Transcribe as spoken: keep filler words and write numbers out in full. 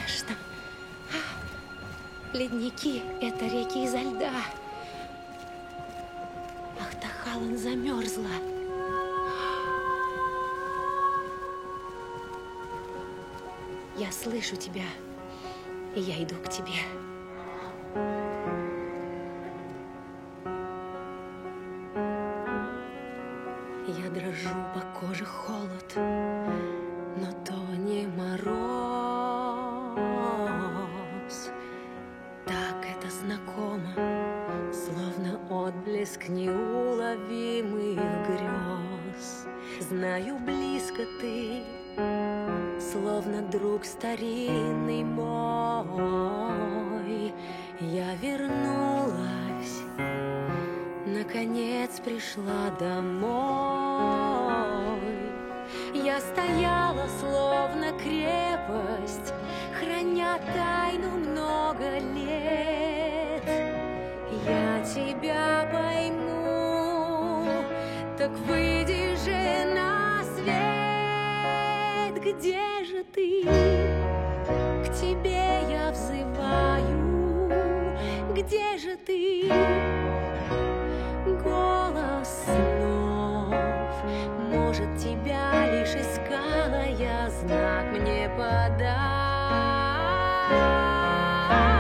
страшном. Ледники — это реки изо льда. Ахтахалан замерзла. Я слышу тебя, и я иду к тебе. Я дрожу, по коже холод, но то не мороз. Так это знакомо, словно отблеск неуловимых грез. Знаю, близко ты, словно друг старинный мой. Я вернулась, наконец пришла домой. Я стояла, словно крепость, храня тайну много лет. Я тебя пойму, так выйди же на свет. Где же ты? К тебе я взываю. Где же ты? Голос снов, может, тебя лишь искала я, знак мне подай.